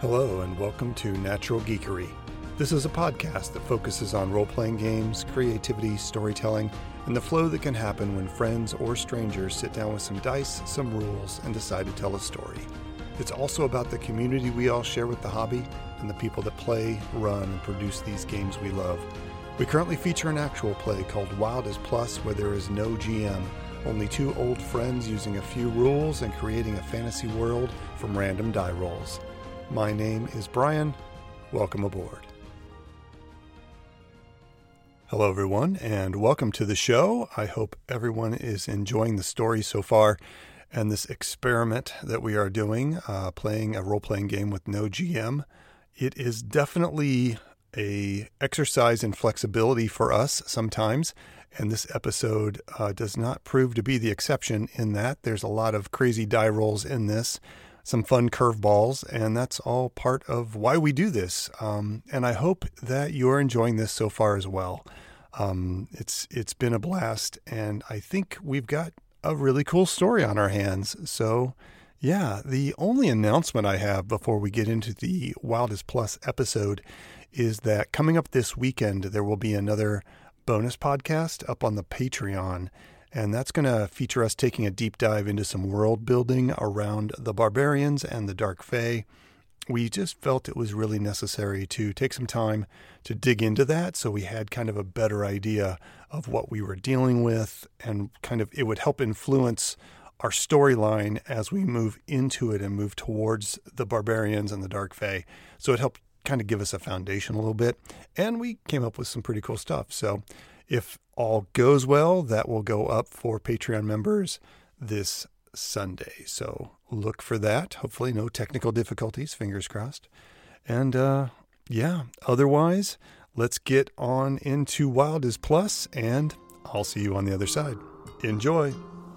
Hello and welcome to Natural Geekery. This is a podcast that focuses on role-playing games, creativity, storytelling, and the flow that can happen when friends or strangers sit down with some dice, some rules, and decide to tell a story. It's also about the community we all share with the hobby and the people that play, run, and produce these games we love. We currently feature an actual play called Wild is Plus, where there is no GM, only two old friends using a few rules and creating a fantasy world from random die rolls. My name is Brian. Welcome aboard. Hello, everyone, and welcome to the show. I hope everyone is enjoying the story so far and this experiment that we are doing, playing a role-playing game with no GM. It is definitely an exercise in flexibility for us sometimes, and this episode does not prove to be the exception in that there's a lot of crazy die rolls in this, some fun curveballs, and that's all part of why we do this. And I hope that you're enjoying this so far as well. It's been a blast, and I think we've got a really cool story on our hands. So yeah, the only announcement I have before we get into the Wild is Plus episode is that coming up this weekend, there will be another bonus podcast up on the Patreon. And that's going to feature us taking a deep dive into some world building around the barbarians and the Dark Fae. We just felt it was really necessary to take some time to dig into that, so we had kind of a better idea of what we were dealing with, and kind of it would help influence our storyline as we move into it and move towards the barbarians and the Dark Fae. So it helped kind of give us a foundation a little bit, and we came up with some pretty cool stuff. So if all goes well, that will go up for Patreon members this Sunday. So look for that. Hopefully no technical difficulties, fingers crossed. And otherwise, let's get on into Wild is Plus, and I'll see you on the other side. Enjoy.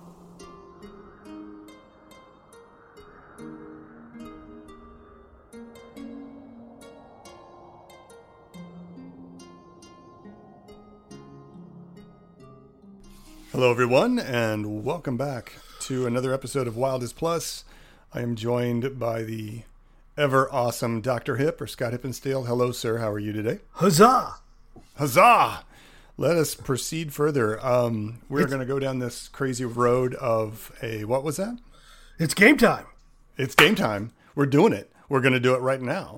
Hello, everyone, and welcome back to another episode of Wild is Plus. I am joined by the ever awesome Dr. Hip, or Scott Hippenstale. Hello, sir. How are you today? Huzzah! Huzzah! Let us proceed further. We're going to go down this crazy road of what was that? It's game time. It's game time. We're doing it. We're going to do it right now.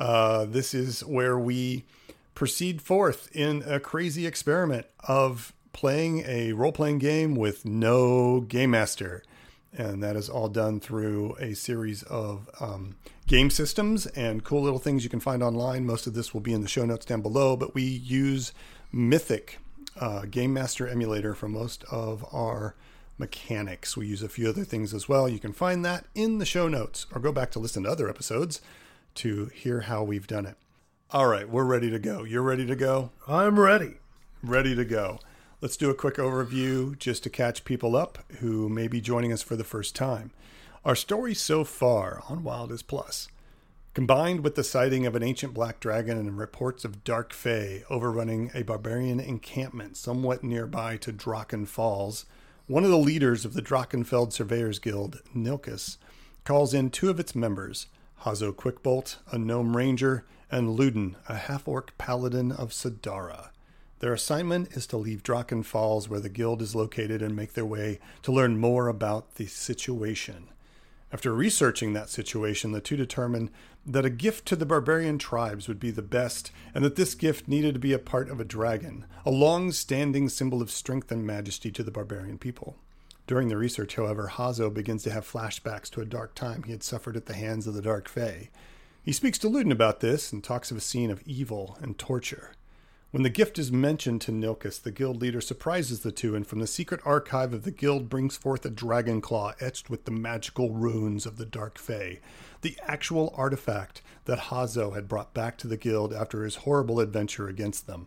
This is where we proceed forth in a crazy experiment of playing a role-playing game with no game master. And that is all done through a series of game systems and cool little things you can find online. Most of this will be in the show notes down below, but we use Mythic Game Master Emulator for most of our mechanics. We use a few other things as well. You can find that in the show notes, or go back to listen to other episodes to hear how we've done it. All right, we're ready to go. You're ready to go? I'm ready. Ready to go. Let's do a quick overview just to catch people up who may be joining us for the first time. Our story so far on Wild is Plus, combined with the sighting of an ancient black dragon and reports of Dark Fae overrunning a barbarian encampment somewhat nearby to Draken Falls, one of the leaders of the Drachenfeld Surveyors Guild, Nilkus, calls in two of its members, Hazo Quickbolt, a gnome ranger, and Ludin, a half-orc paladin of Sadara. Their assignment is to leave Draken Falls, where the guild is located, and make their way to learn more about the situation. After researching that situation, the two determined that a gift to the barbarian tribes would be the best, and that this gift needed to be a part of a dragon, a long-standing symbol of strength and majesty to the barbarian people. During the research, however, Hazo begins to have flashbacks to a dark time he had suffered at the hands of the Dark Fae. He speaks to Ludin about this and talks of a scene of evil and torture. When the gift is mentioned to Nilkus, the guild leader surprises the two, and from the secret archive of the guild brings forth a dragon claw etched with the magical runes of the Dark Fae, the actual artifact that Hazo had brought back to the guild after his horrible adventure against them.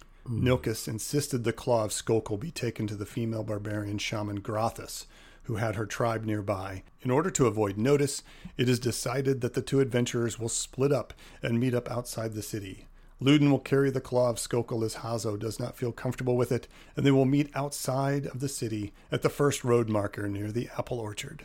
Nilkus insisted the claw of Skokel be taken to the female barbarian shaman Grothus, who had her tribe nearby. In order to avoid notice, it is decided that the two adventurers will split up and meet up outside the city. Ludin will carry the claw of Skokel as Hazo does not feel comfortable with it, and they will meet outside of the city at the first road marker near the apple orchard.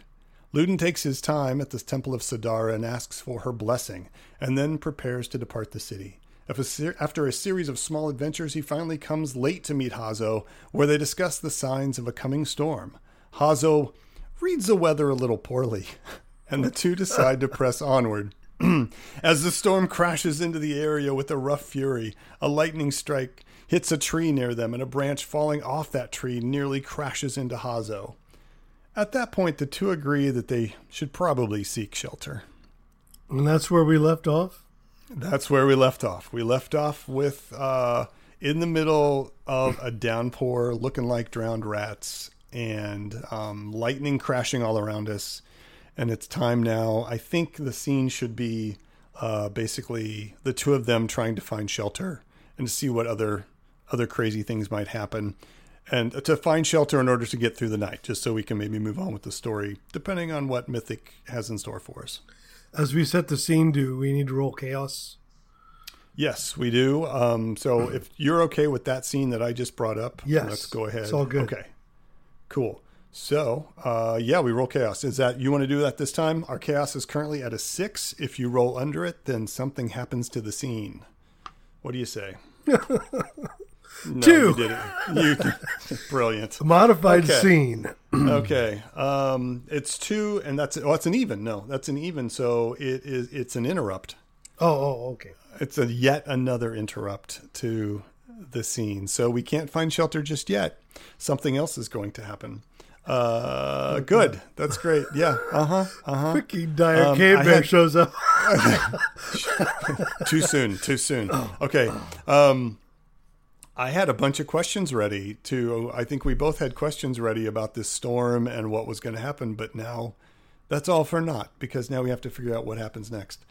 Ludin takes his time at the Temple of Sidara and asks for her blessing, and then prepares to depart the city. After a series of small adventures, he finally comes late to meet Hazo, where they discuss the signs of a coming storm. Hazo reads the weather a little poorly, and the two decide to press onward. As the storm crashes into the area with a rough fury, a lightning strike hits a tree near them, and a branch falling off that tree nearly crashes into Hazo. At that point, the two agree that they should probably seek shelter. And that's where we left off? That's where we left off. We left off with in the middle of a downpour, looking like drowned rats, and lightning crashing all around us. And it's time now. I think the scene should be basically the two of them trying to find shelter and to see what other crazy things might happen. And to find shelter in order to get through the night, just so we can maybe move on with the story, depending on what Mythic has in store for us. As we set the scene, do we need to roll chaos? Yes, we do. So if you're okay with that scene that I just brought up, yes, let's go ahead. It's all good. Okay, cool. So, we roll chaos. Is that, you want to do that this time? Our chaos is currently at a 6. If you roll under it, then something happens to the scene. What do you say? No, 2. You did it. Brilliant. A modified scene. Okay. It's 2, and it's an even. No, that's an even. So it's an interrupt. Oh, okay. It's yet another interrupt to the scene. So we can't find shelter just yet. Something else is going to happen. Good. That's great. Yeah. Quickie Dire Cave Bear shows up. Too soon. Okay. I had a bunch of questions ready I think we both had questions ready about this storm and what was going to happen, but now that's all for naught, because now we have to figure out what happens next.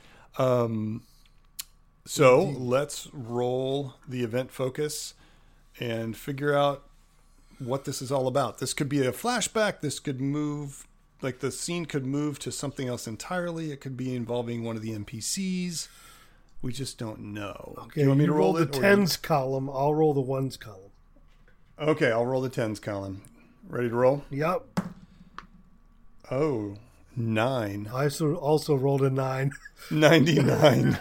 So let's roll the event focus and figure out what this is all about. This could be a flashback. This could move, like the scene could move to something else entirely. It could be involving one of the NPCs. We just don't know. Okay, you want me to roll the tens column. I'll roll the ones column. Okay, I'll roll the tens column. Ready to roll? Yep. Oh, 9. I also rolled a 9. 99.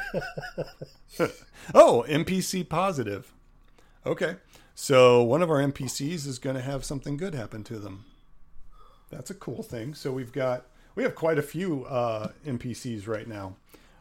Oh, NPC positive. Okay. So one of our NPCs is going to have something good happen to them. That's a cool thing. So we have quite a few NPCs right now.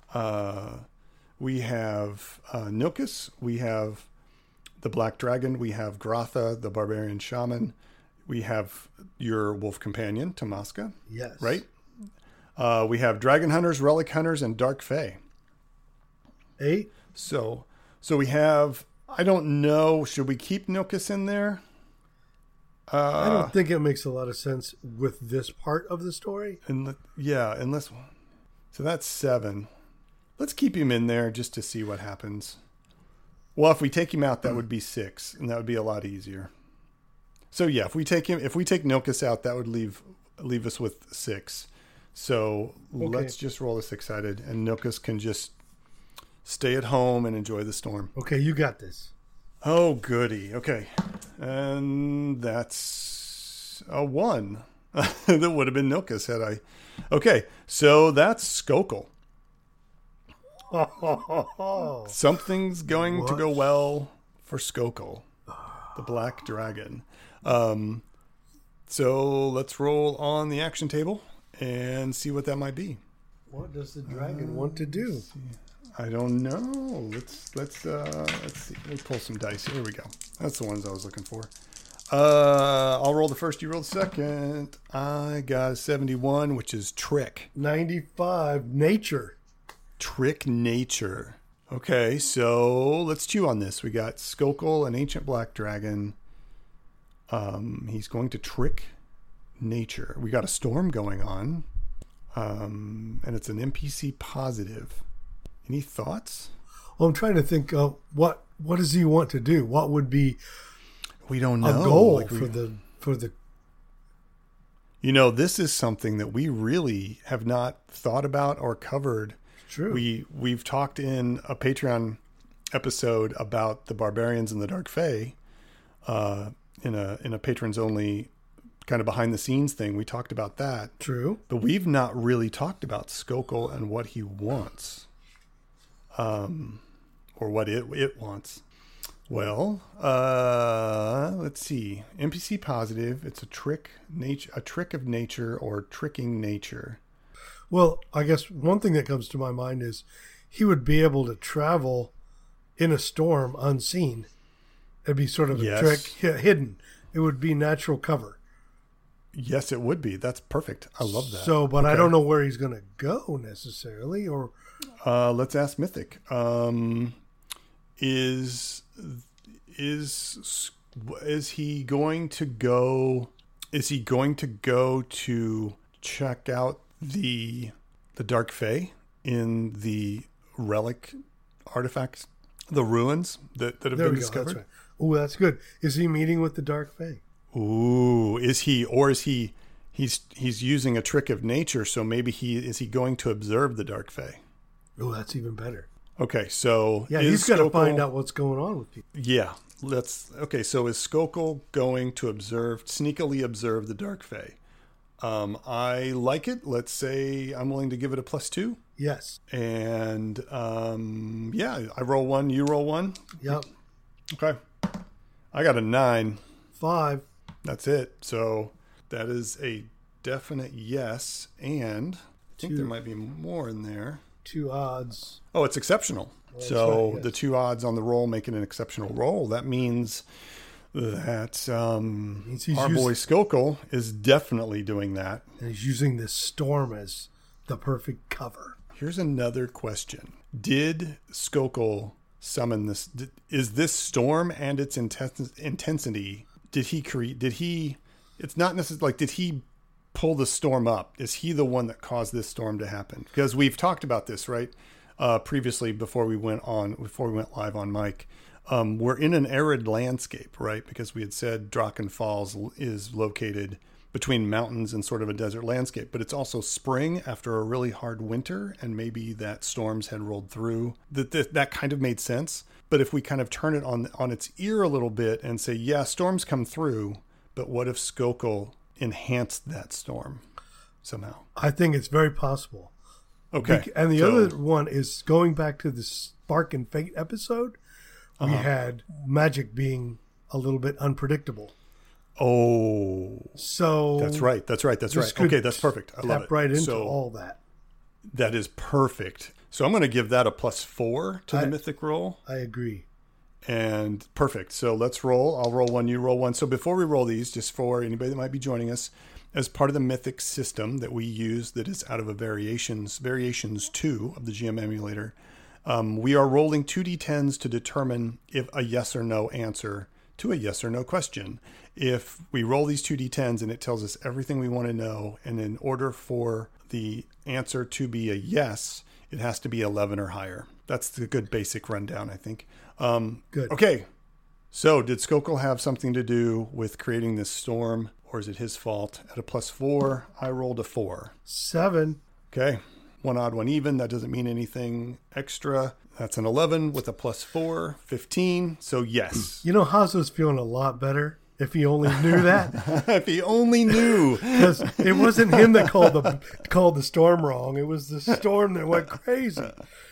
We have Nilkus, we have the Black Dragon, we have Grotha, the Barbarian Shaman, we have your Wolf Companion, Tomaska. Yes. Right? We have Dragon Hunters, Relic Hunters, and Dark Fae. 8. So we have, I don't know, should we keep Nilkus in there? I don't think it makes a lot of sense with this part of the story. Unless, so that's 7. Let's keep him in there just to see what happens. Well, if we take him out, that would be 6, and that would be a lot easier. So yeah, if we take Nilkus out, that would leave us with 6. So Let's just roll a 6-sided, and Nilkus can just stay at home and enjoy the storm. Okay, you got this. Oh, goody. Okay, and that's a 1. That would have been Nilkus had I. Okay, so that's Skokel. Something's going to go well for Skokel, the Black Dragon. So let's roll on the action table and see what that might be. What does the dragon want to do? I don't know. Let's see. Let me pull some dice. Here we go. That's the ones I was looking for. I'll roll the first. You roll the second. I got a 71, which is trick. 95, nature. Trick nature. Okay, so let's chew on this. We got Skokel, an ancient black dragon. He's going to trick nature. We got a storm going on. And it's an NPC positive. Any thoughts? Well, I'm trying to think of what does he want to do? What would be we don't know. A goal for the You know, this is something that we really have not thought about or covered. True. We've talked in a Patreon episode about the barbarians and the Dark Fae, in a patrons only kind of behind the scenes thing. We talked about that. True. But we've not really talked about Skokel and what he wants. Or what it wants. Well, let's see. NPC positive. It's a trick of nature or tricking nature. Well, I guess one thing that comes to my mind is he would be able to travel in a storm unseen. It'd be sort of a trick hidden. It would be natural cover. Yes, it would be. That's perfect. I love that. So, but okay. I don't know where he's going to go necessarily. Or let's ask Mythic. Is he going to go? Is he going to go to check out the Dark Fae in the relic artifacts, the ruins that have been discovered? That's right. Oh, that's good. Is he meeting with the Dark Fae? Ooh, is he? Or is he? He's using a trick of nature. So maybe is he going to observe the Dark Fae? Oh, that's even better. Okay, so yeah, he's got to find out what's going on with people. Yeah, okay. So is Skokel going to sneakily observe the Dark Fae? I like it. Let's say I'm willing to give it a +2. Yes. And yeah, I roll 1. You roll 1. Yep. Okay. I got a 9. 5. That's it. So that is a definite yes. And I think there might be more in there. 2 odds. Oh, it's exceptional. Well, so right, yes. The 2 odds on the roll make it an exceptional roll. That means that our boy Skokel is definitely doing that. And he's using this storm as the perfect cover. Here's another question. Did Skokel summon this? Is this storm and its intensity, it's not necessarily like, did he pull the storm up? Is he the one that caused this storm to happen? Because we've talked about this, right? Previously, before we went live on mic, we're in an arid landscape, right? Because we had said Draken Falls is located between mountains and sort of a desert landscape, but it's also spring after a really hard winter, and maybe that storms had rolled through. That kind of made sense. But if we kind of turn it on its ear a little bit and say, yeah, storms come through, but what if Skokel enhanced that storm somehow? I think it's very possible. Okay. And the other one is going back to the Spark and Fate episode. We had magic being a little bit unpredictable. Oh. So That's right. Okay, that's perfect. I love it. Tap right into all that. That is perfect. So I'm going to give that a +4 to the mythic roll. I agree. And perfect. So let's roll. I'll roll 1, you roll 1. So before we roll these, just for anybody that might be joining us, as part of the mythic system that we use that is out of a variations 2 of the GM emulator, we are rolling 2d10s to determine if a yes or no answer to a yes or no question. If we roll these 2d10s and it tells us everything we want to know, and in order for the answer to be a yes, it has to be 11 or higher. That's the good basic rundown, I think. Good. Okay. So did Skokel have something to do with creating this storm, or is it his fault? At a +4, I rolled a 4. 7. Okay. 1 odd, 1 even. That doesn't mean anything extra. That's an 11 with a +4, 15. So yes. You know, Hazo's feeling a lot better if he only knew that. If he only knew. Because it wasn't him that called the storm wrong. It was the storm that went crazy.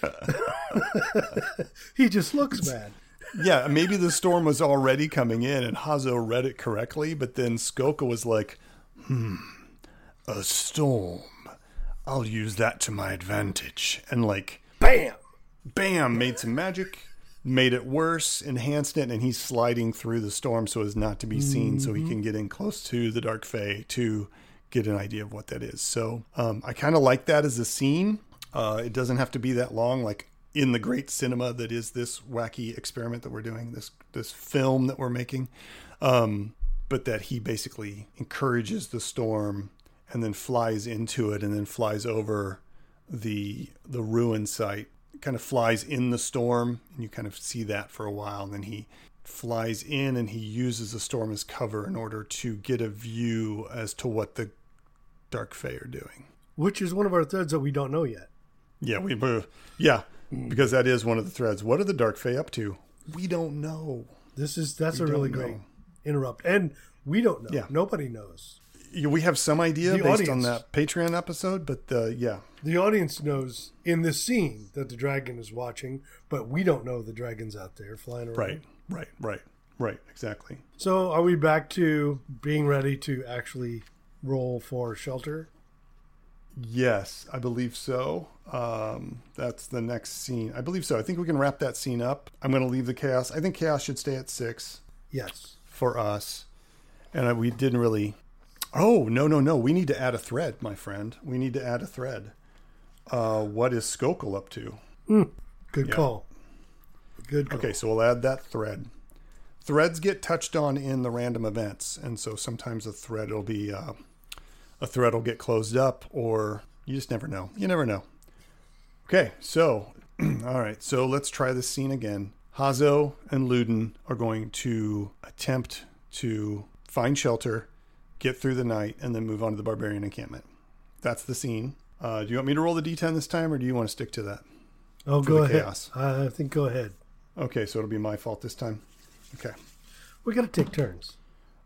He just looks mad. Yeah, maybe the storm was already coming in and Hazo read it correctly, but then Skokel was like, a storm. I'll use that to my advantage. And like, bam, made some magic, made it worse, enhanced it, and he's sliding through the storm so as not to be seen, so he can get in close to the Dark Fae to get an idea of what that is. So I kind of like that as a scene. It doesn't have to be that long, like in the great cinema that is this wacky experiment that we're doing, this film that we're making, but that he basically encourages the storm and then flies into it and then flies over the ruin site, kind of flies in the storm, and you kind of see that for a while, and then he flies in and he uses the storm as cover in order to get a view as to what the Dark Fae are doing. Which is one of our threads that we don't know yet. Yeah, because that is one of the threads. What are the Dark Fae up to? We don't know. That's a really great interrupt. And we don't know. Yeah. Nobody knows. we have some idea based on that Patreon episode, but yeah. The audience knows in this scene that the dragon is watching, but we don't know the dragon's out there flying around. Right, exactly. So are we back to being ready to actually roll for shelter? Yes, I believe so. That's the next scene. I believe so. I think we can wrap that scene up. I'm going to leave the chaos. I think chaos should stay at 6. Yes. For us. And we didn't really... Oh, no. We need to add a thread, my friend. We need to add a thread. What is Skokel up to? Good call. Good call. Okay, so we'll add that thread. Threads get touched on in the random events. And so sometimes a thread will be... a thread will get closed up, or you just never know. You never know. Okay, so, all right, so let's try this scene again. Hazo and Luden are going to attempt to find shelter, get through the night, and then move on to the barbarian encampment. That's the scene. Do you want me to roll the D10 this time, or do you want to stick to that? Oh, go ahead. Chaos? I think go ahead. Okay, so it'll be my fault this time. Okay. We got to take turns.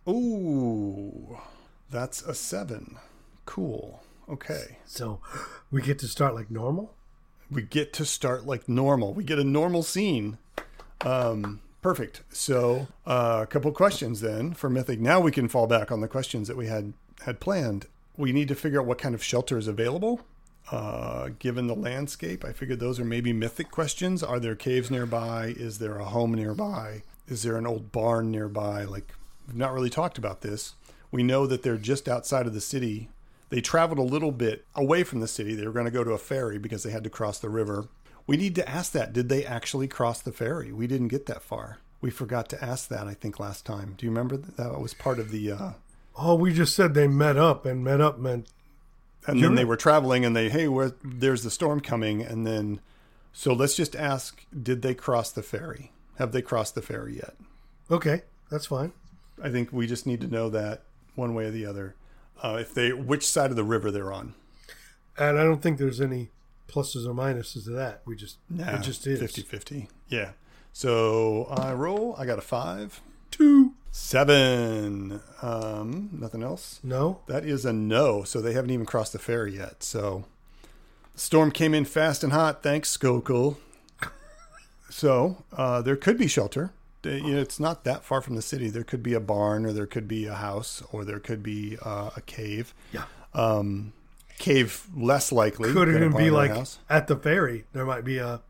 Ooh. That's a 7. Cool. Okay. So we get to start like normal? We get to start like normal. We get a normal scene. Perfect. So a couple questions then for Mythic. Now we can fall back on the questions that we had planned. We need to figure out what kind of shelter is available. Given the landscape, I figured those are maybe Mythic questions. Are there caves nearby? Is there a home nearby? Is there an old barn nearby? Like, we've not really talked about this. We know that they're just outside of the city. They traveled a little bit away from the city. They were going to go to a ferry because they had to cross the river. We need to ask that. Did they actually cross the ferry? We didn't get that far. We forgot to ask that, I think, last time. Do you remember that was part of the... Oh, we just said they met up, and met up meant... And then they were traveling, and there's the storm coming, and then... So let's just ask, did they cross the ferry? Have they crossed the ferry yet? Okay, that's fine. I think we just need to know that one way or the other. Which side of the river they're on. And I don't think there's any pluses or minuses to that. It just is 50-50. Yeah. So I got a 5. 2. 7. Nothing else? No. That is a no. So they haven't even crossed the ferry yet. So the storm came in fast and hot. Thanks, Skokel. So there could be shelter. It's not that far from the city. There could be a barn, or there could be a house, or there could be a cave. Yeah. Cave less likely. Could even be like at the ferry. There might be a.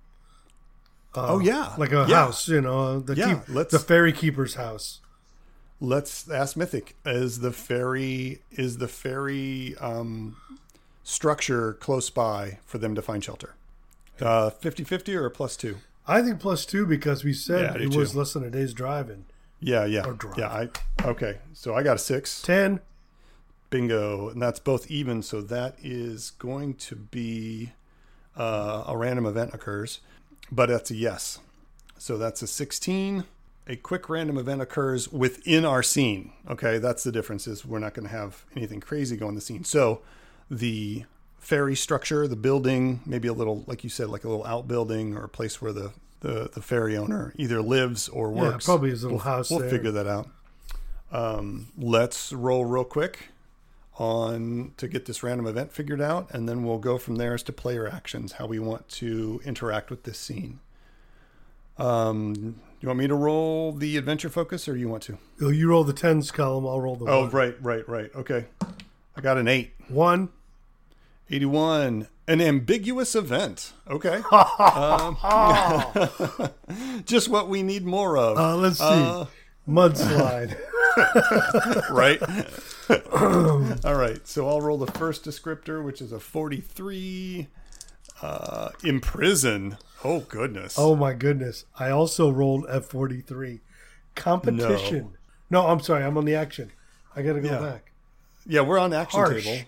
Like a house. The ferry keeper's house. Let's ask Mythic. Is the ferry structure close by for them to find shelter? 50-50 or a +2? I think +2 because we said it was less than a day's driving. Yeah. Or drive. Yeah. Okay. So I got a 6. 10. Bingo. And that's both even. So that is going to be a random event occurs, but that's a yes. So that's a 16. A quick random event occurs within our scene. Okay. That's the difference, is we're not going to have anything crazy go in the scene. So the ferry structure, the building, maybe a little, like you said, like a little outbuilding or a place where the ferry owner either lives or works. Yeah, probably his little house. We'll figure that out. Let's roll real quick to get this random event figured out, and then we'll go from there as to player actions, how we want to interact with this scene. You want me to roll the adventure focus, or you want to? You roll the 10s column, I'll roll the 1. Oh, right. Okay. I got an 8. 1. 81. An ambiguous event. Okay. Just what we need more of. Let's see. Mudslide. Right. All right. So I'll roll the first descriptor, which is a 43. Imprison. Oh, goodness. Oh, my goodness. I also rolled F43. Competition. No, I'm sorry. I'm on the action. I got to go back. Yeah, we're on action table.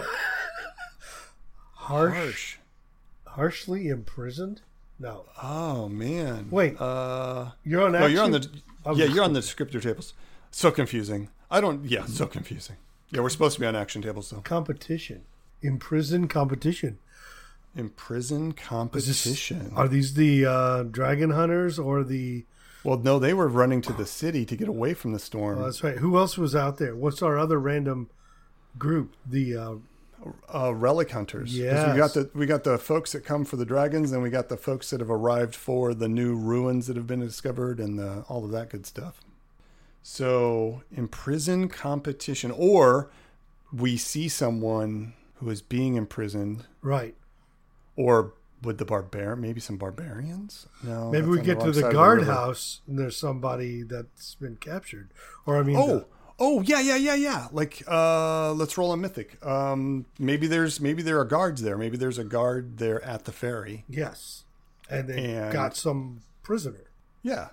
Harshly imprisoned? No. Oh, man. Wait. You're on action? No, you're on the descriptor tables. So confusing. So confusing. Yeah, we're supposed to be on action tables, though. Competition. Imprison competition. Imprison competition. Are these the dragon hunters or the... Well, no, they were running to the city to get away from the storm. Oh, that's right. Who else was out there? What's our other random group, the relic hunters. 'Cause yes. we got the folks that come for the dragons, and we got the folks that have arrived for the new ruins that have been discovered, and all of that good stuff. So imprison competition, or we see someone who is being imprisoned, right? Or with the maybe some barbarians. No, maybe we get to the guardhouse and there's somebody that's been captured, or I mean, yeah. Like, let's roll a mythic. Maybe there are guards there. Maybe there's a guard there at the ferry. Yes, and they got some prisoner. Yeah.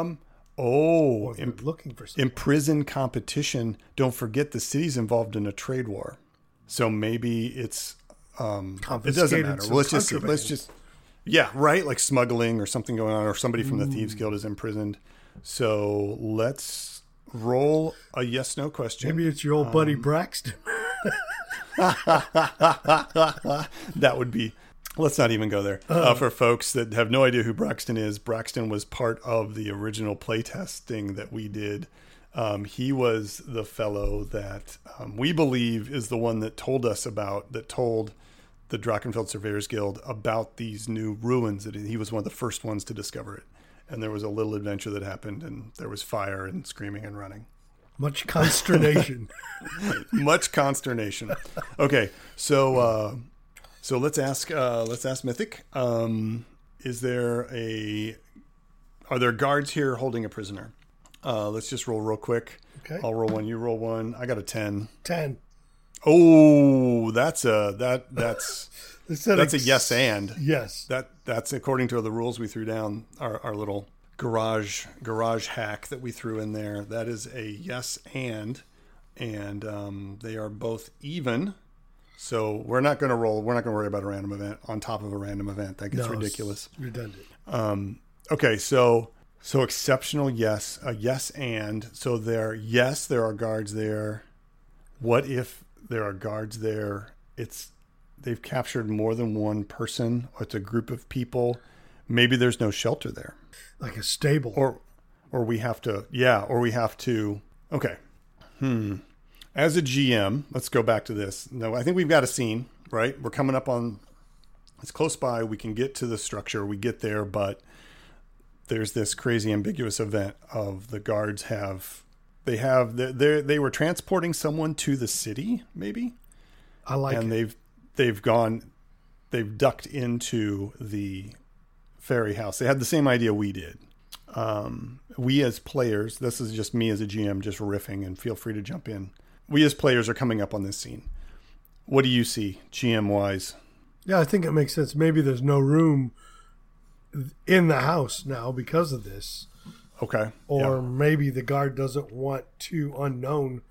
Looking for something. Imprison competition. Don't forget the city's involved in a trade war, so maybe it's it doesn't matter. Well, let's just right, like smuggling or something going on, or somebody from the Thieves Guild is imprisoned. So let's roll a yes/no question. Maybe it's your old buddy Braxton. That would be. Let's not even go there. For folks that have no idea who Braxton is, Braxton was part of the original playtesting that we did. He was the fellow that we believe is the one that told the Drachenfeld Surveyors Guild about these new ruins. That he was one of the first ones to discover it. And there was a little adventure that happened, and there was fire and screaming and running. Much consternation. Much consternation. Okay, so let's ask Mythic. Are there guards here holding a prisoner? Let's just roll real quick. Okay. I'll roll one. You roll one. I got a 10. 10. Oh, that's a yes and. Yes. That's according to the rules we threw down, our little garage hack that we threw in there. That is a yes and they are both even. So we're not going to worry about a random event on top of a random event. That gets ridiculous. Redundant. Okay, so exceptional yes, a yes and. So there are guards there. What if there are guards there? They've captured more than one person, or it's a group of people. Maybe there's no shelter there. Like a stable. Or we have to okay. As a GM, let's go back to this. No, I think we've got a scene, right? We're coming up on, it's close by. We can get to the structure. We get there, but there's this crazy ambiguous event of the guards they were transporting someone to the city, maybe. I like it. And they've ducked into the ferry house. They had the same idea we did. We as players, this is just me as a GM, just riffing, and feel free to jump in. We as players are coming up on this scene. What do you see, GM wise? Yeah, I think it makes sense. Maybe there's no room in the house now because of this. Okay. Or maybe the guard doesn't want two unknown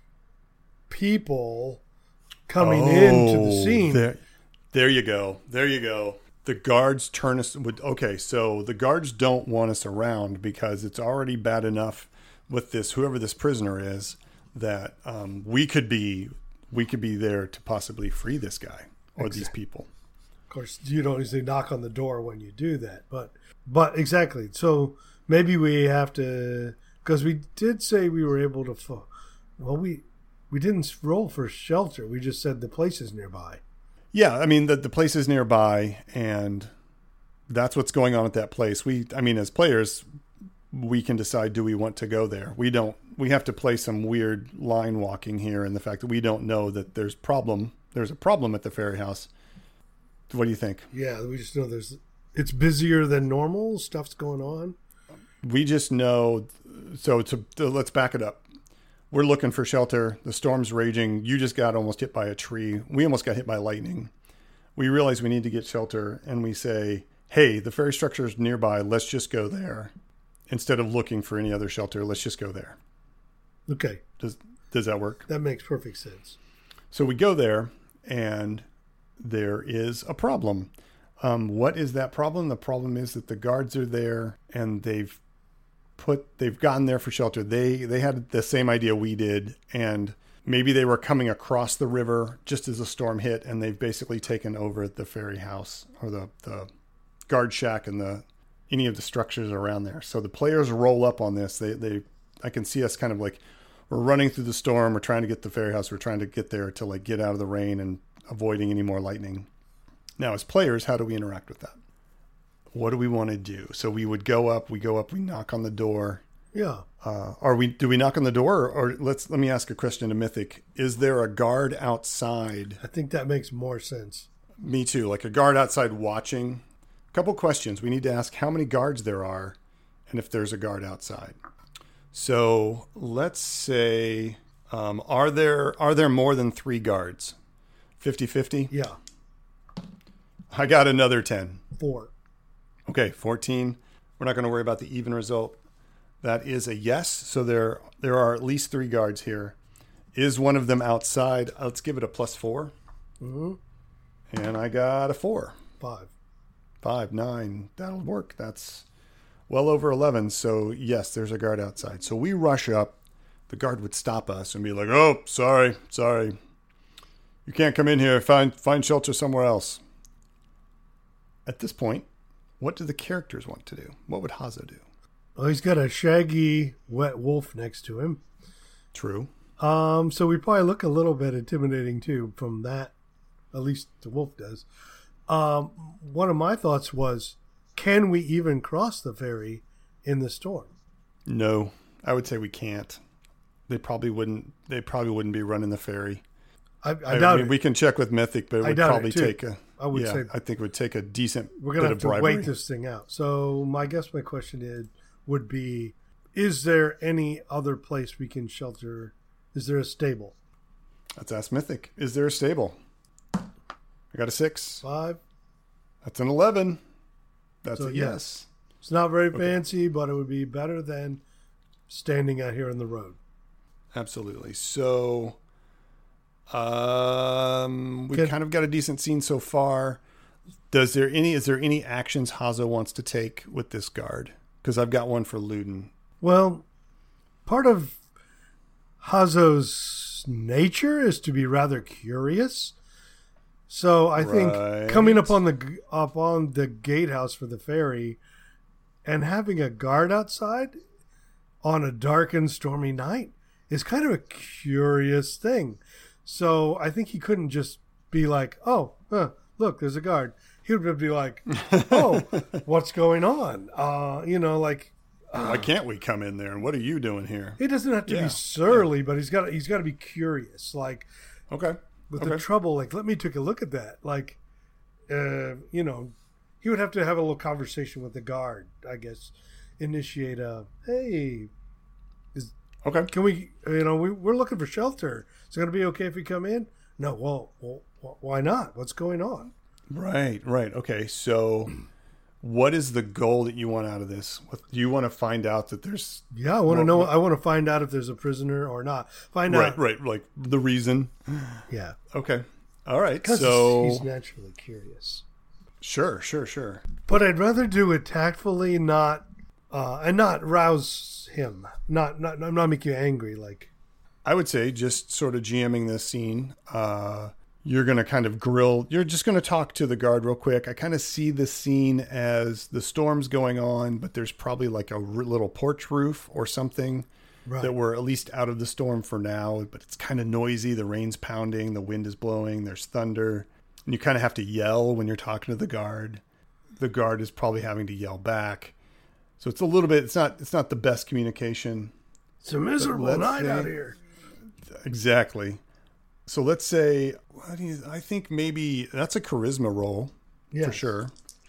people coming into the scene. There you go. The guards turn us. So the guards don't want us around because it's already bad enough with this, whoever this prisoner is, that we could be there to possibly free this guy or these people. Of course, you don't usually knock on the door when you do that, but exactly. So maybe we have to, because we did say we were able to. We didn't roll for shelter. We just said the place is nearby. Yeah, I mean the place is nearby, and that's what's going on at that place. As players, we can decide, do we want to go there? We don't. We have to play some weird line walking here, and the fact that we don't know that there's a problem at the ferry house. What do you think? Yeah, we just know it's busier than normal. Stuff's going on. We just know. So let's back it up. We're looking for shelter. The storm's raging. You just got almost hit by a tree. We almost got hit by lightning. We realize we need to get shelter, and we say, hey, the ferry structure is nearby. Let's just go there. Instead of looking for any other shelter, let's just go there. Okay. Does that work? That makes perfect sense. So we go there, and there is a problem. What is that problem? The problem is that the guards are there, and they've gotten there for shelter. They had the same idea we did, and maybe they were coming across the river just as the storm hit, and they've basically taken over the ferry house or the guard shack and any of the structures around there. So the players roll up on this. I can see us kind of like we're running through the storm. We're trying to get to the fairy house. We're trying to get there to like get out of the rain and avoiding any more lightning. Now, as players, how do we interact with that? What do we want to do? So we would go up, we knock on the door. Yeah. Do we knock on the door or let me ask a question to Mythic. Is there a guard outside? I think that makes more sense. Me too. Like a guard outside watching. A couple questions. We need to ask how many guards there are and if there's a guard outside. So let's say, are there more than 3 guards? 50-50? Yeah. I got another 10. 4. Okay, 14. We're not going to worry about the even result. That is a yes. So there are at least 3 guards here. Is one of them outside? Let's give it a +4. Mm-hmm. And I got a 4. 5. 9. That'll work. That's well over 11. So yes, there's a guard outside. So we rush up. The guard would stop us and be like, "Oh, sorry. You can't come in here. Find shelter somewhere else." At this point, what do the characters want to do? What would Hazo do? Oh, he's got a shaggy, wet wolf next to him. True. So we probably look a little bit intimidating too from that. At least the wolf does. One of my thoughts was, can we even cross the ferry in the storm? No, I would say we can't. They probably wouldn't be running the ferry. I doubt it. We can check with Mythic, but it would probably take a. I would say. I think it would take a decent. We're gonna bit have of to bribery. wait this thing out. So my question would be: is there any other place we can shelter? Is there a stable? Let's ask Mythic. Is there a stable? I got a 6. 5. That's an 11. That's so, a yes. It's not very fancy, but it would be better than standing out here on the road. Absolutely. So, we kind of got a decent scene so far. Is there any actions Hazo wants to take with this guard? Because I've got one for Luden. Well, part of Hazo's nature is to be rather curious. So I think coming up on the gatehouse for the ferry and having a guard outside on a dark and stormy night is kind of a curious thing. So I think he couldn't just be like, "Oh, look, there's a guard." He would be like, "Oh, what's going on?" Why can't we come in there? And what are you doing here? He doesn't have to be surly, but he's got to be curious. Like, okay. The trouble, like, let me take a look at that. Like, he would have to have a little conversation with the guard, I guess. Initiate hey, can we, we're looking for shelter. Is it going to be okay if we come in? No, well, why not? What's going on? Right. Okay, so what is the goal that you want out of this? Do you want to find out that there's... Yeah, I want to know. I want to find out if there's a prisoner or not. Find out. Right. Like the reason. Yeah. Okay. All right. Because he's naturally curious. Sure. But I'd rather do it tactfully, and not rouse him. Not make you angry. Like, I would say just sort of GMing this scene. You're going to kind of you're just going to talk to the guard real quick. I kind of see the scene as the storm's going on, but there's probably like a little porch roof or something that we're at least out of the storm for now, but it's kind of noisy. The rain's pounding, the wind is blowing, there's thunder, and you kind of have to yell when you're talking to the guard. The guard is probably having to yell back. So it's a little bit, it's not the best communication. It's a miserable night out here. Exactly. So let's say, I think maybe that's a charisma roll for sure.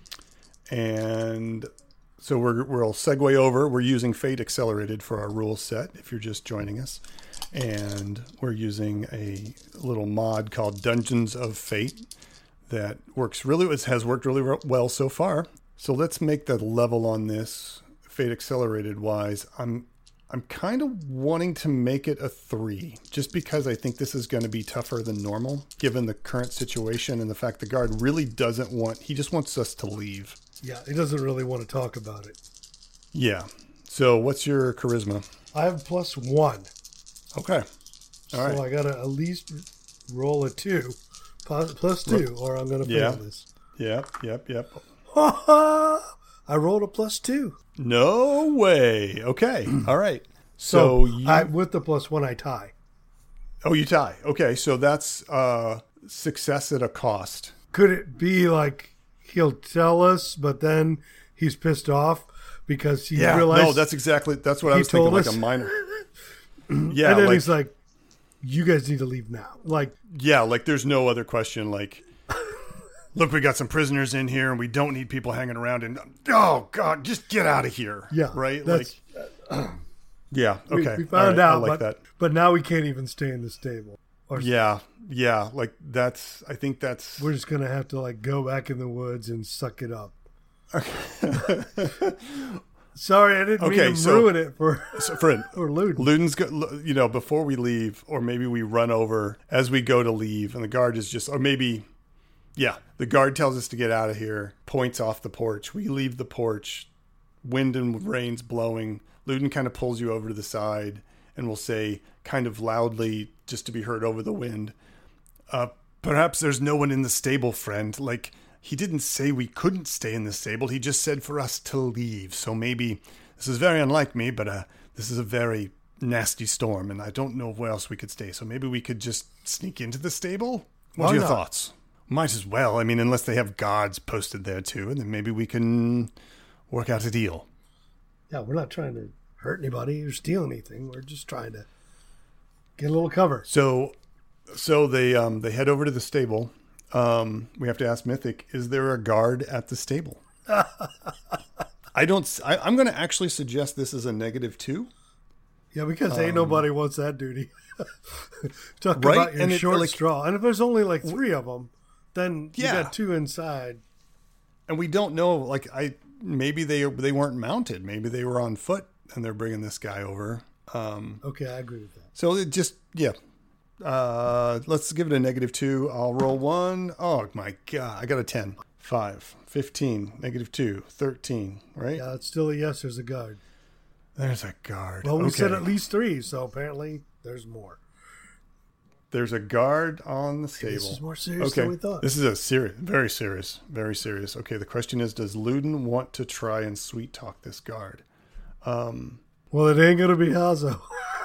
And so we'll segue over. We're using Fate Accelerated for our rule set if you're just joining us. And we're using a little mod called Dungeons of Fate that has worked really well so far. So let's make the level on this Fate Accelerated wise. I'm kind of wanting to make it a 3, just because I think this is going to be tougher than normal, given the current situation and the fact the guard really he just wants us to leave. Yeah, he doesn't really want to talk about it. Yeah. So what's your charisma? I have +1. Okay. All right. So I got to at least roll a 2, +2, or I'm going to fail this. Yep. I rolled a +2. No way. Okay. All right. So with the +1, I tie. Oh, you tie. Okay, so that's success at a cost. Could it be like he'll tell us, but then he's pissed off because he realized? No, that's what I was thinking, like a minor. Yeah, and then he's like, "You guys need to leave now." Like, yeah, like there's no other question. Like, look, we got some prisoners in here, and we don't need people hanging around. And oh God, just get out of here. Yeah, right. Yeah. Okay. We found out, I like but now we can't even stay in the stable. Yeah. Like I think that's. We're just gonna have to like go back in the woods and suck it up. Sorry, I didn't mean to ruin it for Luden. Luden's, before we leave, or maybe we run over as we go to leave, and the guard is just, or maybe, the guard tells us to get out of here, points off the porch. We leave the porch, wind and rain's blowing. Luden kind of pulls you over to the side and will say, kind of loudly, just to be heard over the wind, perhaps there's no one in the stable, friend. Like, he didn't say we couldn't stay in the stable. He just said for us to leave. So maybe, this is very unlike me, but this is a very nasty storm, and I don't know where else we could stay. So maybe we could just sneak into the stable? What are your thoughts? Might as well. I mean, unless they have guards posted there too, and then maybe we can work out a deal. Yeah, we're not trying to hurt anybody or steal anything. We're just trying to get a little cover. So they head over to the stable. We have to ask Mythic, is there a guard at the stable? I'm going to actually suggest this is a -2. Yeah, because ain't nobody wants that duty. Talk about your short straw. And if there's only like 3 of them, then you got 2 inside. And we don't know, maybe they weren't mounted. Maybe they were on foot and they're bringing this guy over. Okay, I agree with that. So it just, let's give it a -2. I'll roll 1. Oh my God, I got a 10. 5, 15, -2, 13, right? Yeah, it's still a yes, there's a guard. There's a guard. Well, we said at least 3, so apparently there's more. There's a guard on the stable. This is more serious than we thought. This is very serious. Okay, the question is, does Luden want to try and sweet talk this guard? Well, it ain't going to be Hazo.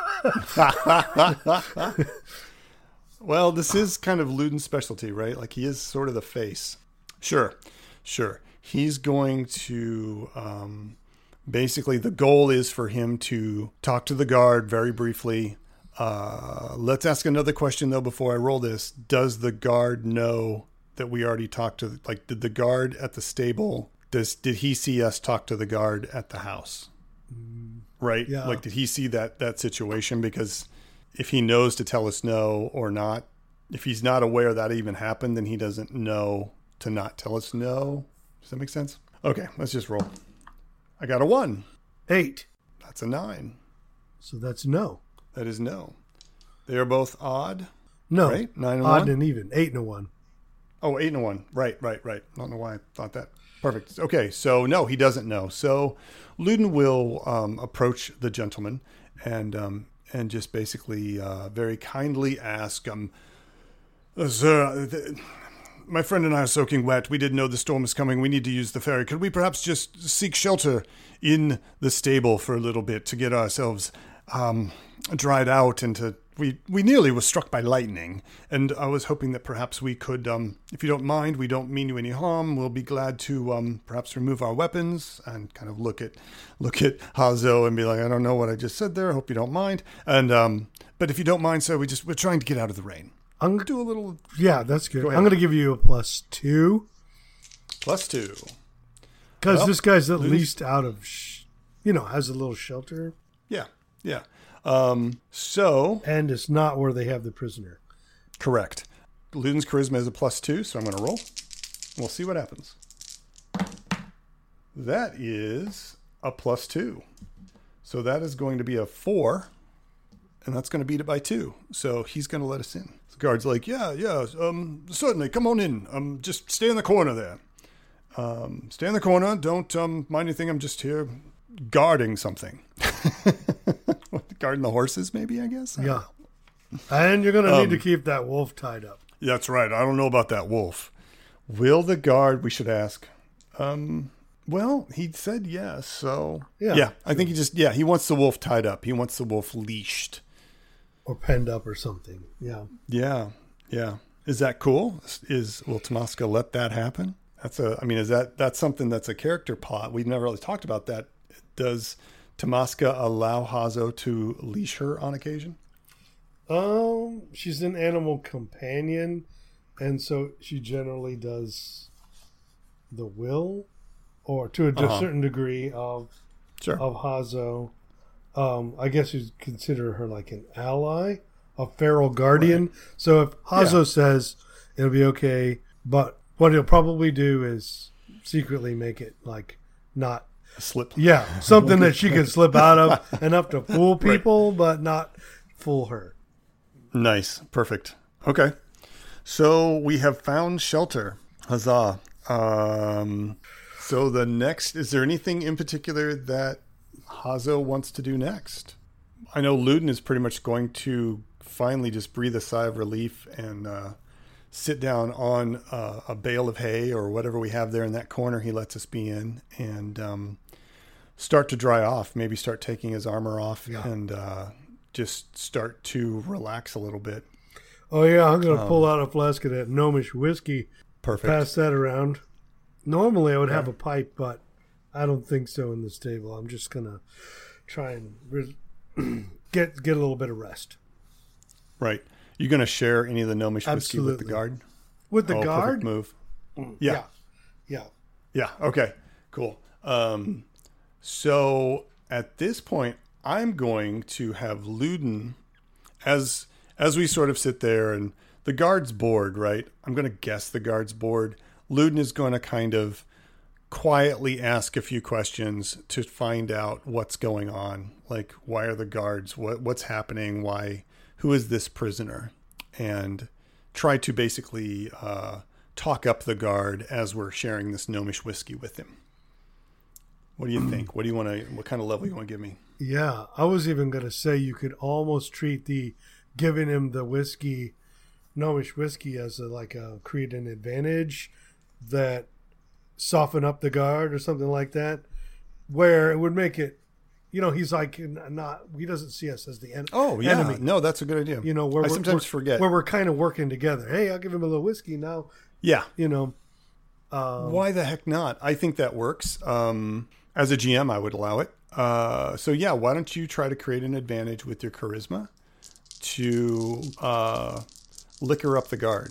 Well, this is kind of Luden's specialty, right? Like, he is sort of the face. Sure. He's going to, basically, the goal is for him to talk to the guard very briefly. Let's ask another question, though, before I roll this. Does the guard know that we already talked to, did the guard at the stable, did he see us talk to the guard at the house? Right? Yeah. Did he see that situation? Because if he knows to tell us no or not, if he's not aware that even happened, then he doesn't know to not tell us no. Does that make sense? Okay, let's just roll. I got a 1. 8. That's a 9. So that's no. That is no. They are both odd. No. Right? 9 and odd 1? and even. 8 and a 1. Oh, 8 and a 1. Right. I don't know why I thought that. Perfect. Okay, so no, he doesn't know. So Luden will approach the gentleman and just basically very kindly ask, Sir, my friend and I are soaking wet. We didn't know the storm is coming. We need to use the ferry. Could we perhaps just seek shelter in the stable for a little bit to get ourselves dried out and we nearly were struck by lightning, and I was hoping that perhaps we could, if you don't mind, we don't mean you any harm. We'll be glad to perhaps remove our weapons and kind of look at Hazo and be like, I don't know what I just said there. I hope you don't mind. And but if you don't mind, sir, we're trying to get out of the rain. I'm gonna do a little. Yeah, that's good. I'm gonna give you a +2. +2. Because this guy's at least out of, has a little shelter. Yeah. So. And it's not where they have the prisoner. Correct. Luden's charisma is a +2, so I'm going to roll. We'll see what happens. That is a +2. So that is going to be a 4, and that's going to beat it by 2. So he's going to let us in. The guard's like, yeah, certainly, come on in. Just stay in the corner there. Stay in the corner. Don't mind anything. I'm just here guarding something. Guarding the horses, maybe, I guess? Yeah. And you're going to need to keep that wolf tied up. That's right. I don't know about that wolf. Will the guard, we should ask, Well, he said yes, so Yeah, yeah. sure. I think he wants the wolf tied up. He wants the wolf leashed or penned up or something. Yeah. Yeah, yeah. Is that cool? Will Tomaska let that happen? That's something that's a character plot. We've never really talked about that. Does Tomaska allow Hazo to leash her on occasion? She's an animal companion, and so she generally does the will, or to a certain degree of Hazo. I guess you'd consider her like an ally, a feral guardian. Right. So if Hazo says it'll be okay, but what he'll probably do is secretly make it like not slip. Yeah, something that she can slip out of enough to fool people, but not fool her. Nice. Perfect. Okay. So we have found shelter. Huzzah. So the next, is there anything in particular that Hazo wants to do next? I know Luden is pretty much going to finally just breathe a sigh of relief and sit down on a bale of hay or whatever we have there in that corner he lets us be in, and start to dry off, maybe start taking his armor off and just start to relax a little bit. Oh, yeah, I'm going to pull out a flask of that gnomish whiskey. Perfect. Pass that around. Normally I would have a pipe, but I don't think so in this table. I'm just going to try and get a little bit of rest. Right. You going to share any of the gnomish whiskey with the guard? With the guard? Perfect move. Yeah. Yeah. Okay. Cool. So at this point, I'm going to have Luden, as we sort of sit there, and the guard's bored, right? I'm going to guess the guard's bored. Luden is going to kind of quietly ask a few questions to find out what's going on. Like, why are the guards? What's happening? Who is this prisoner? And try to basically talk up the guard as we're sharing this gnomish whiskey with him. What do you think? What kind of level you want to give me? Yeah, I was even going to say you could almost treat the giving him the whiskey, gnomish whiskey, as create an advantage that soften up the guard or something like that, where it would make it, he's like he doesn't see us as the enemy. Oh yeah, enemy. No, that's a good idea. Where I sometimes forget where we're kind of working together. Hey, I'll give him a little whiskey now. Yeah, why the heck not? I think that works. As a GM, I would allow it. So yeah, why don't you try to create an advantage with your charisma to liquor up the guard?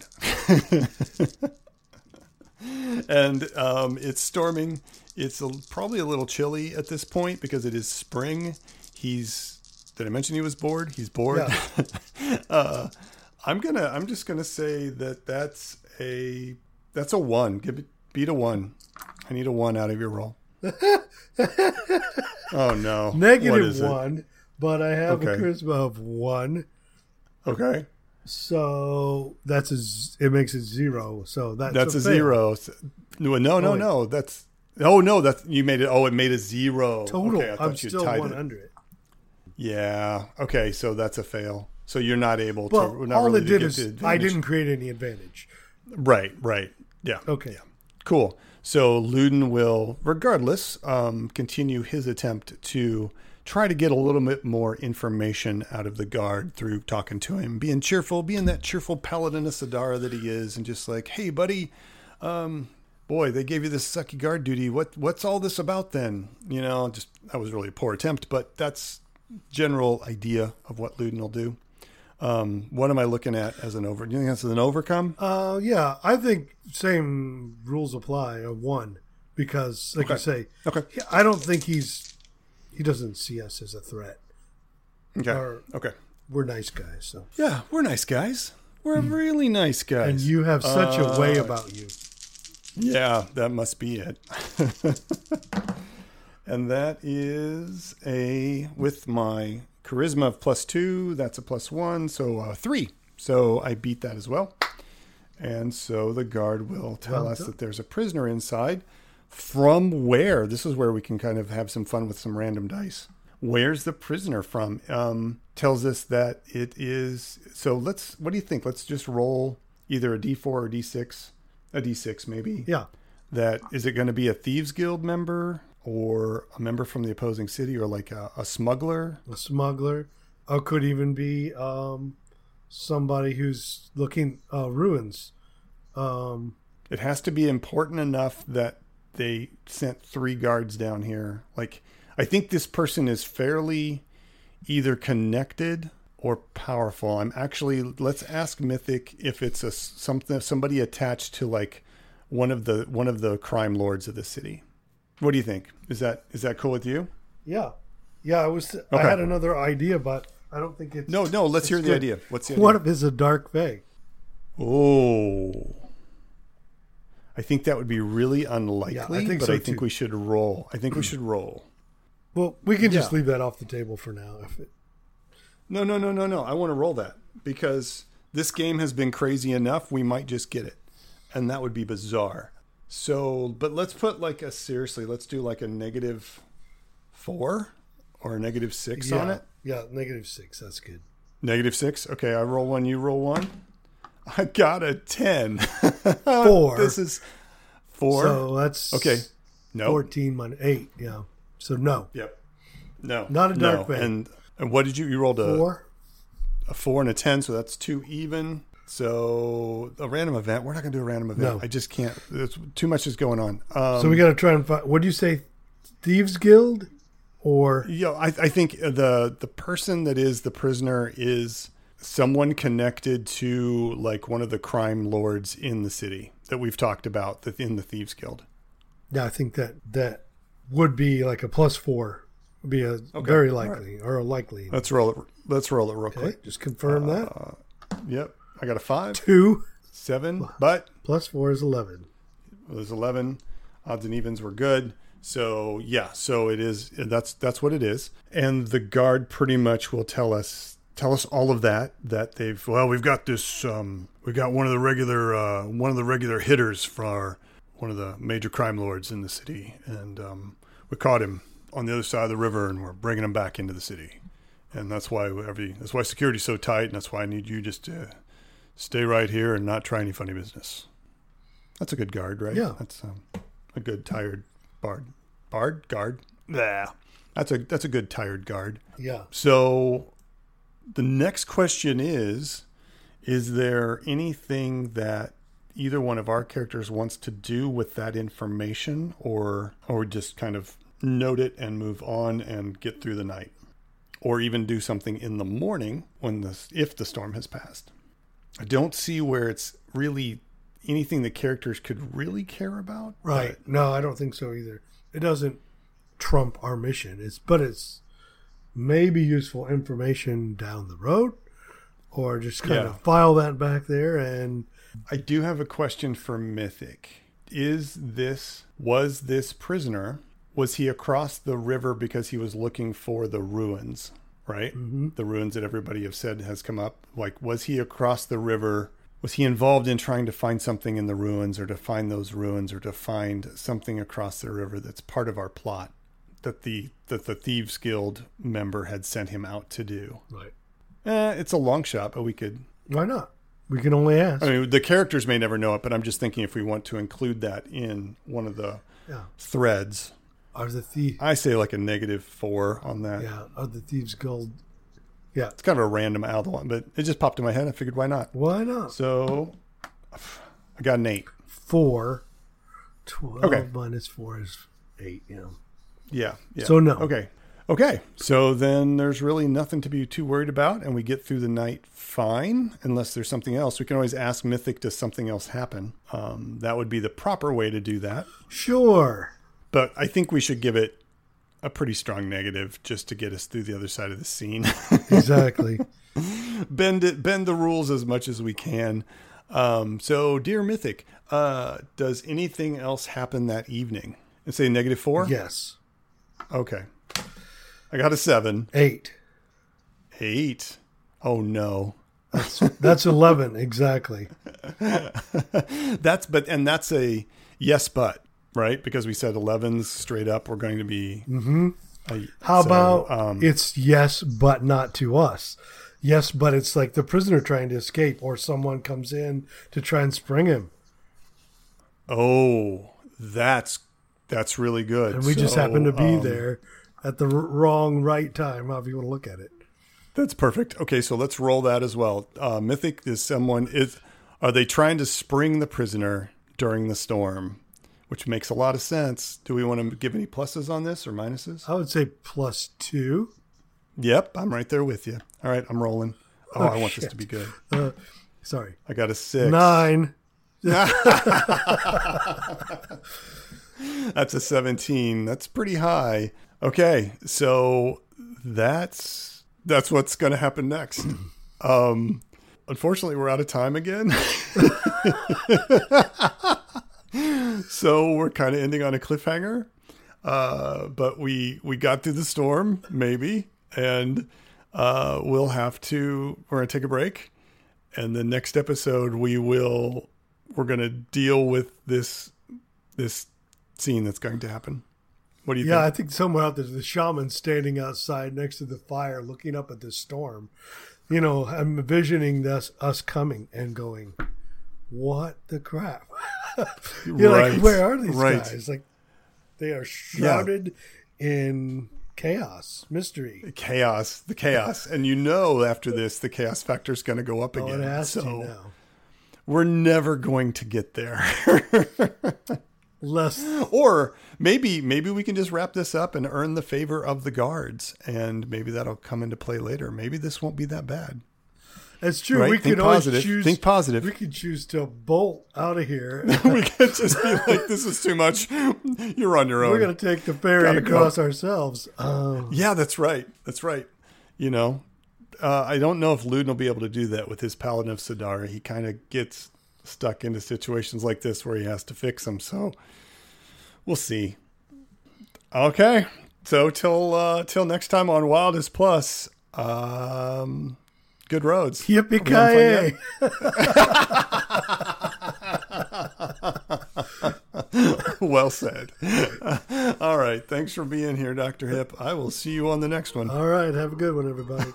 And it's storming. It's probably a little chilly at this point because it is spring. Did I mention he was bored? He's bored. Yeah. I'm just gonna say that's a 1. Beat a 1. I need a 1 out of your roll. Oh no. -1, but I have a charisma of 1. Okay. So it makes it 0. So that's a 0. No. That's you made it. Oh, it made a 0 total. Okay, I'm still 1 under it. Yeah. Okay. So that's a fail. So you're not able to. Well, all it did is I didn't create any advantage. Right. Yeah. Okay. Yeah. Cool. So Luden will, regardless, continue his attempt to try to get a little bit more information out of the guard through talking to him, being cheerful, being that cheerful paladin of Sidara that he is, and just like, hey, buddy, boy, they gave you this sucky guard duty. What's all this about then? That was really a poor attempt, but that's general idea of what Luden will do. What am I looking at as an over? Do you think that's an overcome? Yeah, I think same rules apply of 1 because, like you say, I don't think he doesn't see us as a threat. Okay. We're nice guys, so yeah, we're nice guys. We're really nice guys, and you have such a way about you. Yeah, that must be it. And that is with my charisma of +2, that's a +1, so 3. So I beat that as well. And so the guard will tell us that there's a prisoner inside. From where? This is where we can kind of have some fun with some random dice. Where's the prisoner from? Tells us that it is. So what do you think? Let's just roll either a D4 or D6. A D6 maybe. Yeah. that, is it going to be a Thieves Guild member or a member from the opposing city, or like a smuggler? A smuggler. Or could even be somebody who's looking ruins. It has to be important enough that they sent 3 guards down here. Like, I think this person is fairly either connected or powerful. Let's ask Mythic if it's somebody attached to like one of the crime lords of the city. What do you think? Is that cool with you? Yeah. I had another idea, but I don't think it's... No, let's hear the idea. What's the idea? What if it's a Dark Fae? Oh. I think that would be really unlikely, I think we should roll. Well, we can just leave that off the table for now. No. I want to roll that because this game has been crazy enough. We might just get it. And that would be bizarre. So, but let's put let's do like a -4 or a -6 on it. Yeah, -6. That's good. -6. Okay, I roll 1. You roll 1. I got a 10. 4. This is 4. So that's okay. No. 14 minus 8. Yeah. So no. Yep. No. Not a Dark Fae. And what did you rolled? 4. A 4 and a 10. So that's 2 even. So a random event. We're not going to do a random event. No. I just can't. There's too much is going on. So we got to try and find. What do you say? Thieves Guild, or I think the person that is the prisoner is someone connected to like one of the crime lords in the city that we've talked about in the Thieves Guild. Yeah, I think that would be like a +4. Would be very likely or a likely. Let's roll it. Real quick. Just confirm that. Yep. I got a 5. 2. 7, but +4 is 11. It was 11. Odds and evens were good. So yeah, so it is. That's what it is. And the guard pretty much will tell us all of that we've got this. We got one of the regular hitters for one of the major crime lords in the city, and we caught him on the other side of the river, and we're bringing him back into the city. And that's why security's so tight, and that's why I need you just to stay right here and not try any funny business. That's a good guard, right? Yeah. That's a good tired guard. Yeah. That's a good tired guard. Yeah. So the next question is there anything that either one of our characters wants to do with that information, or just kind of note it and move on and get through the night? Or even do something in the morning if the storm has passed. I don't see where it's really anything the characters could really care about. Right. No, I don't think so either. It doesn't trump our mission. It's maybe useful information down the road, or just kind of file that back there. And I do have a question for Mythic. Was this prisoner, was he across the river because he was looking for the ruins, right? Mm-hmm. The ruins that everybody have said has come up. Like, was he across the river? Was he involved in trying to find something in the ruins, or to find those ruins, or to find something across the river that's part of our plot that the Thieves Guild member had sent him out to do? Right. It's a long shot, but we could. Why not? We can only ask. I mean, the characters may never know it, but I'm just thinking if we want to include that in one of the threads. Are the thieves? I say like a -4 on that. Yeah. Are the Thieves Guild? Yeah. It's kind of a random out of the one, but it just popped in my head. I figured, why not? Why not? So I got an 8. 4. 12 minus 4 is 8. Yeah. So no. Okay. So then there's really nothing to be too worried about, and we get through the night fine, unless there's something else. We can always ask Mythic, does something else happen? That would be the proper way to do that. Sure. But I think we should give it a pretty strong negative just to get us through the other side of the scene. Exactly. Bend the rules as much as we can. So, dear Mythic, does anything else happen that evening? And say -4? Yes. Okay. I got a 7. 8. 8. Oh no. That's 11 exactly. That's a yes, but right, because we said 11s straight up. We're going to be. Mm-hmm. How about it's yes, but not to us. Yes, but it's like the prisoner trying to escape, or someone comes in to try and spring him. Oh, That's really good. And we just happen to be there at the right time, however you want to look at it. That's perfect. Okay, so let's roll that as well. Mythic are they trying to spring the prisoner during the storm? Which makes a lot of sense. Do we want to give any pluses on this or minuses? I would say +2. Yep, I'm right there with you. All right, I'm rolling. Oh, I want this to be good. Sorry. I got a 6. 9. That's a 17. That's pretty high. Okay, so that's what's going to happen next. Unfortunately, we're out of time again. So we're kind of ending on a cliffhanger. But we got through the storm, maybe, and we're going to take a break. And the next episode we're going to deal with this scene that's going to happen. What do you think? Yeah, I think somewhere out there's the shaman standing outside next to the fire looking up at this storm. You know, I'm envisioning us coming and going, what the crap? You're right. Like, where are these guys? Like, they are shrouded in chaos, mystery. The chaos. And after this, the chaos factor is going to go up again. It has to now. We're never going to get there. Or maybe we can just wrap this up and earn the favor of the guards, and maybe that'll come into play later. Maybe this won't be that bad. That's true. Right? We Think could positive. always choose. Think positive. We could choose to bolt out of here. We could just be like, "This is too much. You're on your own. We're going to take the ferry across ourselves." Yeah, that's right. You know, I don't know if Luden will be able to do that with his Paladin of Sidara. He kind of gets stuck into situations like this where he has to fix them. So we'll see. Okay, so till next time on Wildest Plus. Good roads. Yippee-ki-yay. Well said. All right. Thanks for being here, Dr. Hip. I will see you on the next one. All right. Have a good one, everybody.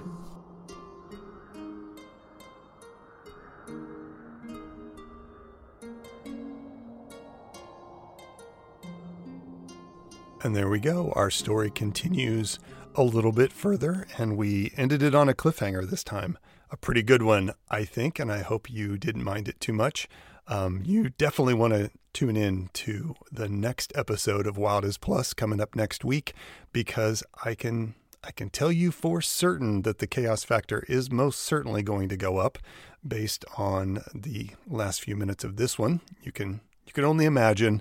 And there we go. Our story continues a little bit further, and we ended it on a cliffhanger this time. A pretty good one, I think, and I hope you didn't mind it too much. You definitely want to tune in to the next episode of Wildest Plus coming up next week, because I can tell you for certain that the chaos factor is most certainly going to go up based on the last few minutes of this one. You can only imagine.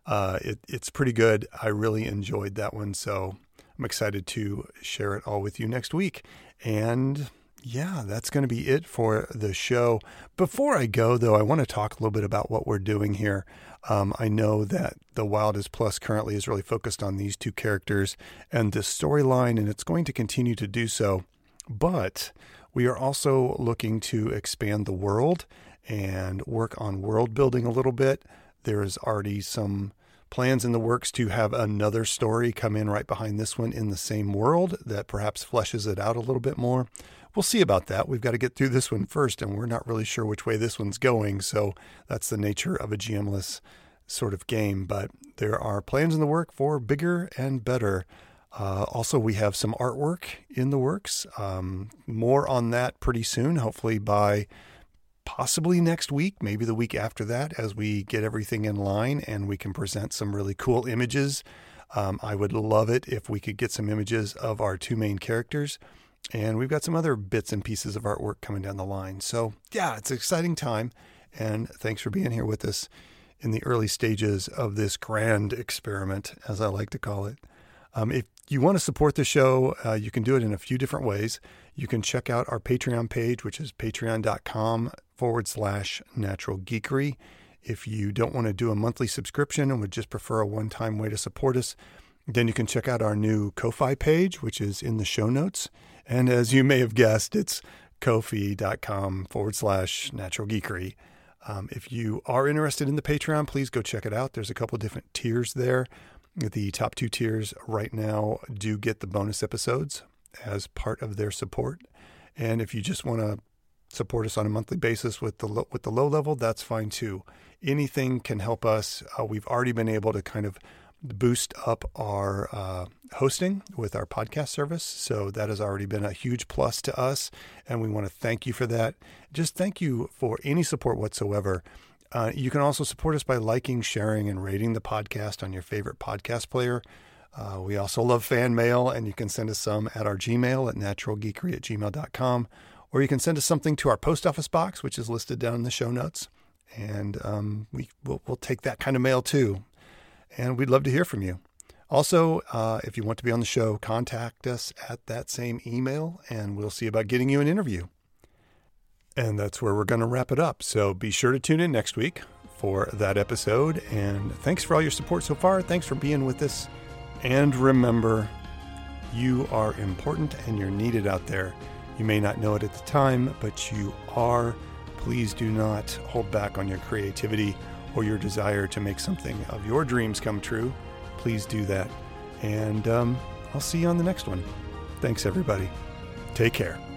It's pretty good. I really enjoyed that one, so I'm excited to share it all with you next week. And yeah, that's going to be it for the show. Before I go, though, I want to talk a little bit about what we're doing here. I know that the Wildest Plus currently is really focused on these two characters and this storyline, and it's going to continue to do so. But we are also looking to expand the world and work on world building a little bit. There is already some plans in the works to have another story come in right behind this one in the same world that perhaps fleshes it out a little bit more. We'll see about that. We've got to get through this one first, and we're not really sure which way this one's going. So that's the nature of a GM-less sort of game. But there are plans in the work for bigger and better. Also, we have some artwork in the works. More on that pretty soon, hopefully by possibly next week, maybe the week after that, as we get everything in line and we can present some really cool images. I would love it if we could get some images of our two main characters. And we've got some other bits and pieces of artwork coming down the line. So yeah, it's an exciting time. And thanks for being here with us in the early stages of this grand experiment, as I like to call it. If you want to support the show, you can do it in a few different ways. You can check out our Patreon page, which is patreon.com/Natural Geekery. If you don't want to do a monthly subscription and would just prefer a one-time way to support us, then you can check out our new Ko-Fi page, which is in the show notes. And as you may have guessed, it's ko-fi.com/Natural Geekery. If you are interested in the Patreon, please go check it out. There's a couple different tiers there. The top two tiers right now do get the bonus episodes as part of their support. And if you just want to support us on a monthly basis with the low level, that's fine too. Anything can help us. We've already been able to kind of boost up our hosting with our podcast service. So that has already been a huge plus to us. And we want to thank you for that. Just thank you for any support whatsoever. You can also support us by liking, sharing, and rating the podcast on your favorite podcast player. We also love fan mail, and you can send us some at our Gmail at naturalgeekery@gmail.com, or you can send us something to our post office box, which is listed down in the show notes. And we'll take that kind of mail too. And we'd love to hear from you. Also, if you want to be on the show, contact us at that same email, and we'll see about getting you an interview. And that's where we're going to wrap it up. So be sure to tune in next week for that episode. And thanks for all your support so far. Thanks for being with us. And remember, you are important and you're needed out there. You may not know it at the time, but you are. Please do not hold back on your creativity or your desire to make something of your dreams come true. Please do that. And I'll see you on the next one. Thanks, everybody. Take care.